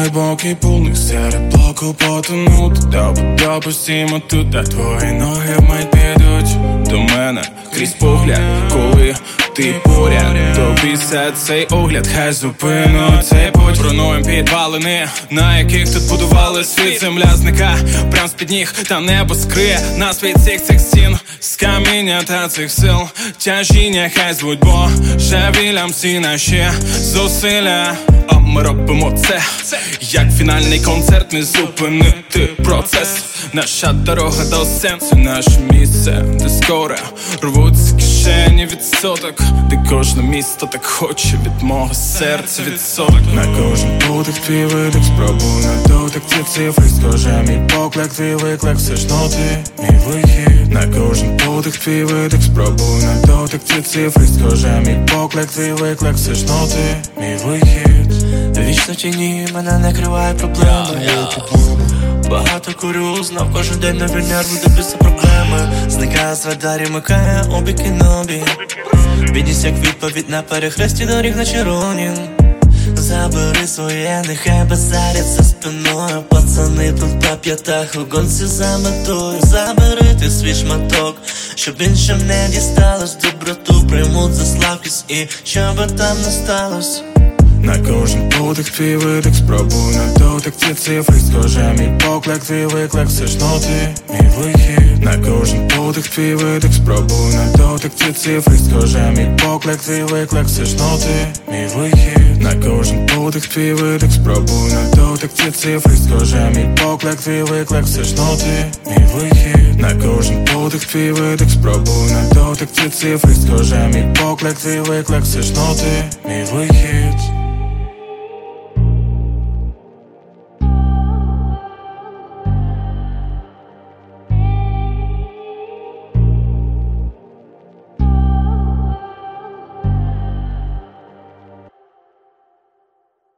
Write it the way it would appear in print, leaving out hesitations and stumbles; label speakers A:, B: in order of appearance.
A: глибокий пулник серед блоку потонути. Допустимо тут, а твої ноги вмить підуть до мене крізь погляд, коли ти поряд. Тобі все цей огляд, хай зупину цей путь. Бронуєм підвалини, на яких тут будували світ. Земля зника прям з-під ніг, та небо скриє нас від всіх цих стін. З каміння та цих сил тяжіння хай звуть, бо жавілям всі наші зусилля. А ми робимо це, як фінальний концерт, не зупинити процес. Наша дорога до сенсу, наше місце, де скоро рвуться кишені відсоток, де кожне місто так хоче від мого серця відсоток. На кожен подих твій видих, спробуй на дотик ці цифри. Схоже мій поклик, твій виклик, все ж ноти, мій вихід. На кожен подих твій видих, спробуй на дотик ці цифри. Схоже мій поклик, твій виклик, все ж ноти, мій вихід.
B: Вічно тіні мене накриває проблеми. Багато курю, знав кожен день нові нерви, де після проблеми. Зникає з радарів, микає обіки нобі. Бідність як відповідь на перехресті доріг, наче Ронін. Забери своє, нехай базарять за спиною. Пацани тут на п'ятах, у гонці за метою. Забери ти свій шматок, щоб іншим не дісталось. Доброту приймуть за слабкість і що би там не сталось.
A: На кожен подих твій видих, спробуй на дотик ці цифри. Схоже мій поклик, твій виклик, все ж ноти, мій вихід. На кожен подих твій видих, спробуй на дотик ці цифри. Схоже мій поклик, твій виклик, все ж ноти, мій вихід. На кожен подих твій видих, спробуй на дотик ці цифри. Схоже мій поклик, твій виклик, все ж ноти, мій вихід. На кожен подих твій видих, спробуй на дотик ці цифри. Схоже мій поклик, твій виклик, все ж ноти, мій вихід.